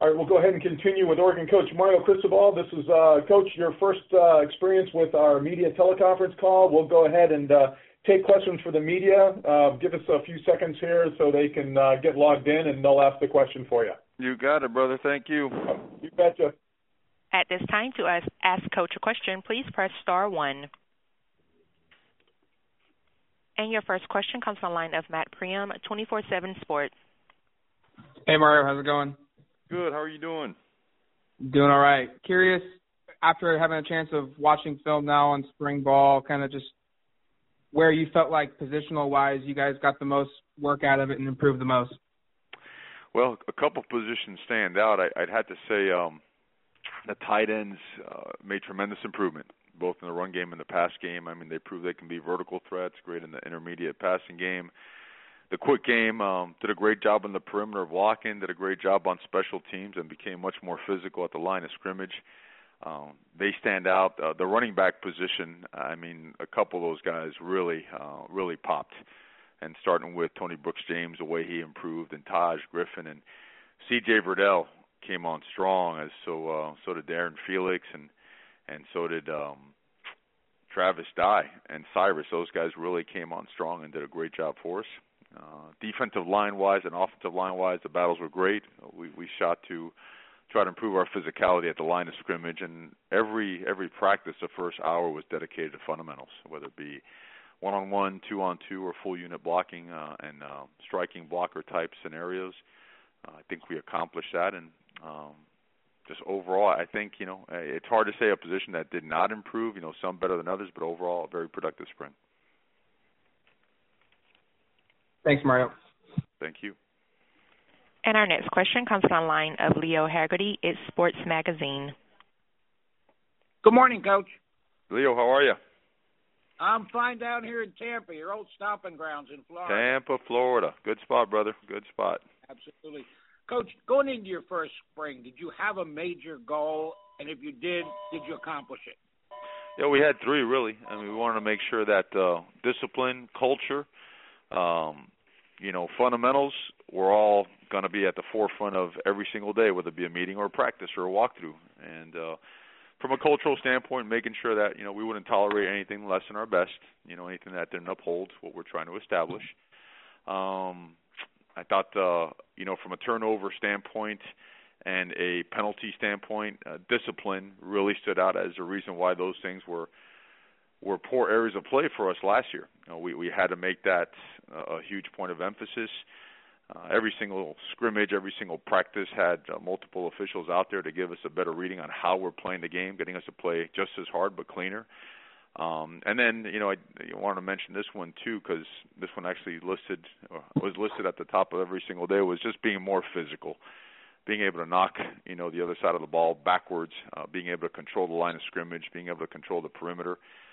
All right, we'll go ahead and continue with Oregon coach Mario Cristobal. This is, Coach, your first experience with our media teleconference call. We'll go ahead and take questions for the media. Give us a few seconds here so they can get logged in, and they'll ask the question for you. You got it, brother. Thank you. You betcha. At this time, to ask Coach a question, please press star 1. And your first question comes from the line of Matt Priam, 24/7 Sports. Hey, Mario. How's it going? Good. How are you doing? Doing all right. Curious, after having a chance of watching film now on spring ball, kind of just where you felt like positional-wise you guys got the most work out of it and improved the most. Well, a couple positions stand out. I'd have to say the tight ends made tremendous improvement, both in the run game and the pass game. I mean, they proved they can be vertical threats, great in the intermediate passing game. The quick game did a great job on the perimeter blocking, did a great job on special teams, and became much more physical at the line of scrimmage. They stand out. The running back position, I mean, a couple of those guys really popped. And starting with Tony Brooks-James, the way he improved, and Taj Griffin, and C.J. Verdell came on strong, as so did Darren Felix, and so did Travis Dye and Cyrus. Those guys really came on strong and did a great job for us. Defensive line-wise and offensive line-wise, the battles were great. We shot to try to improve our physicality at the line of scrimmage, and every practice the first hour was dedicated to fundamentals, whether it be one-on-one, two-on-two, or full unit blocking and striking blocker type scenarios. I think we accomplished that, and just overall, I think, it's hard to say a position that did not improve, some better than others, but overall, a very productive spring. Thanks, Mario. Thank you. And our next question comes from the line of Leo Haggerty. It's Sports Magazine. Good morning, Coach. Leo, how are you? I'm fine down here in Tampa, your old stomping grounds in Florida. Tampa, Florida. Good spot, brother. Good spot. Absolutely. Coach, going into your first spring, did you have a major goal? And if you did you accomplish it? Yeah, we had 3, really. I mean, we wanted to make sure that discipline, culture, fundamentals were all going to be at the forefront of every single day, whether it be a meeting or a practice or a walkthrough. And from a cultural standpoint, making sure that, we wouldn't tolerate anything less than our best, anything that didn't uphold what we're trying to establish. I thought, from a turnover standpoint and a penalty standpoint, discipline really stood out as a reason why those things were poor areas of play for us last year. We had to make that a huge point of emphasis. Every single scrimmage, every single practice had multiple officials out there to give us a better reading on how we're playing the game, getting us to play just as hard but cleaner. And then, I wanted to mention this one too, because this one actually was listed at the top of every single day, was just being more physical, being able to knock, the other side of the ball backwards, being able to control the line of scrimmage, being able to control the perimeter.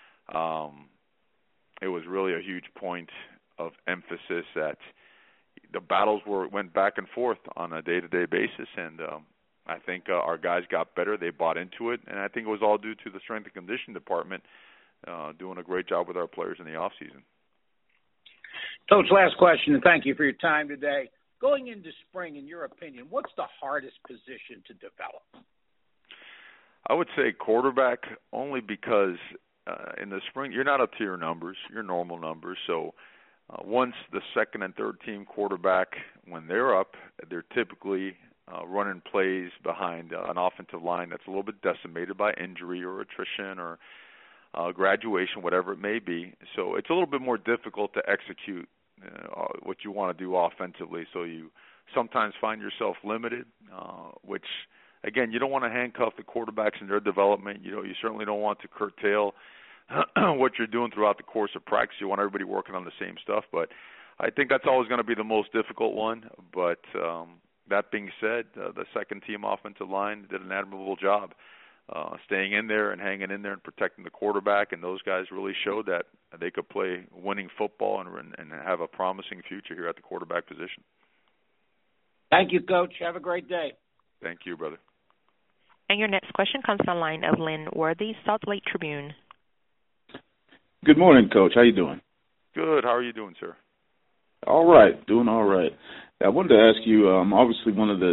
It was really a huge point of emphasis that the battles went back and forth on a day-to-day basis, and I think our guys got better. They bought into it, and I think it was all due to the strength and conditioning department doing a great job with our players in the offseason. Coach, last question, and thank you for your time today. Going into spring, in your opinion, what's the hardest position to develop? I would say quarterback, only because in the spring you're not up to your numbers, your normal numbers. So once the second and third team quarterback, when they're up, they're typically running plays behind an offensive line that's a little bit decimated by injury or attrition or graduation, whatever it may be. So it's a little bit more difficult to execute what you want to do offensively. So you sometimes find yourself limited, which, again, you don't want to handcuff the quarterbacks in their development. You certainly don't want to curtail what you're doing throughout the course of practice. You want everybody working on the same stuff. But I think that's always going to be the most difficult one. But that being said, the second team offensive line did an admirable job staying in there and hanging in there and protecting the quarterback, and those guys really showed that they could play winning football and have a promising future here at the quarterback position. Thank you, Coach. Have a great day. Thank you, brother. And your next question comes from the line of Lynn Worthy, Salt Lake Tribune. Good morning, Coach. How you doing? Good. How are you doing, sir? All right. Doing all right. I wanted to ask you, obviously one of the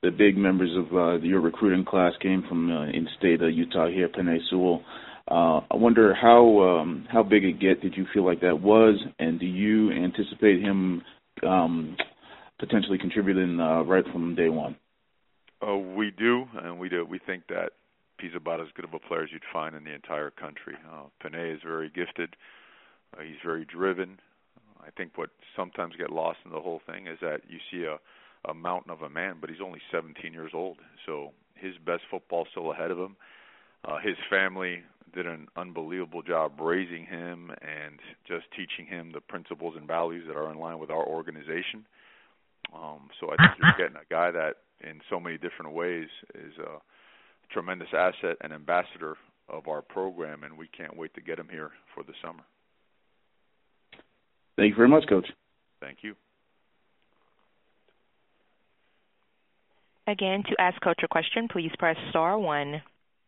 the big members of your recruiting class came from in-state Utah here, Penei Sewell. I wonder how big a get did you feel like that was, and do you anticipate him potentially contributing right from day one? We do, and we do. We think that he's about as good of a player as you'd find in the entire country. Penei is very gifted. He's very driven. I think what sometimes get lost in the whole thing is that you see a mountain of a man, but he's only 17 years old. So his best football's still ahead of him. His family did an unbelievable job raising him and just teaching him the principles and values that are in line with our organization. So I think you're getting a guy that in so many different ways is a tremendous asset and ambassador of our program, and we can't wait to get him here for the summer. Thank you very much, Coach. Thank you. Again, to ask Coach a question, please press star 1.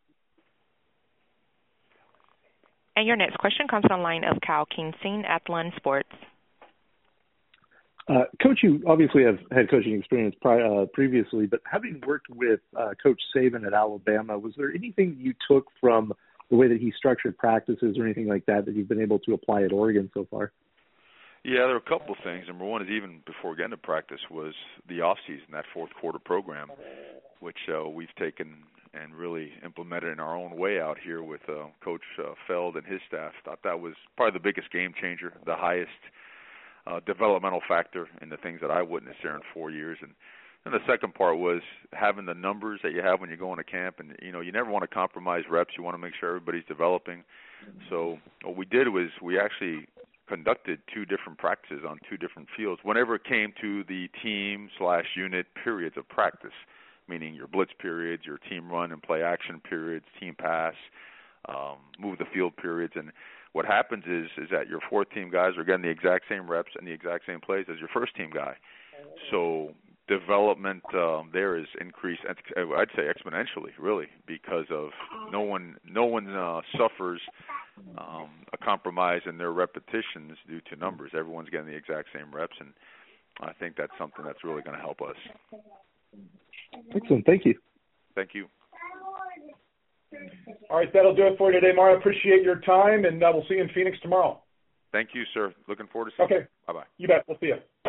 And your next question comes from the line of Kyle Kingston, Athlon Sports. Coach, you obviously have head coaching experience previously, but having worked with Coach Saban at Alabama, was there anything you took from the way that he structured practices or anything like that that you've been able to apply at Oregon so far? Yeah, there are a couple of things. Number one is even before getting to practice was the off-season, that fourth quarter program, which we've taken and really implemented in our own way out here with Coach Feld and his staff. Thought that was probably the biggest game changer, the highest developmental factor in the things that I witnessed there in 4 years. And the second part was having the numbers that you have when you go into camp. And, you know, you never want to compromise reps. You want to make sure everybody's developing. So what we did was we actually conducted 2 different practices on 2 different fields whenever it came to the team/unit periods of practice, meaning your blitz periods, your team run and play action periods, team pass, move the field periods. And what happens is that your fourth team guys are getting the exact same reps and the exact same plays as your first team guy. So development there is increased, I'd say exponentially, really, because of no one suffers a compromise in their repetitions due to numbers. Everyone's getting the exact same reps, and I think that's something that's really going to help us. Excellent. Thank you. Thank you. All right, that'll do it for you today, Mario. Appreciate your time, and we'll see you in Phoenix tomorrow. Thank you, sir. Looking forward to seeing you. Okay. Bye-bye. You bet. We'll see you.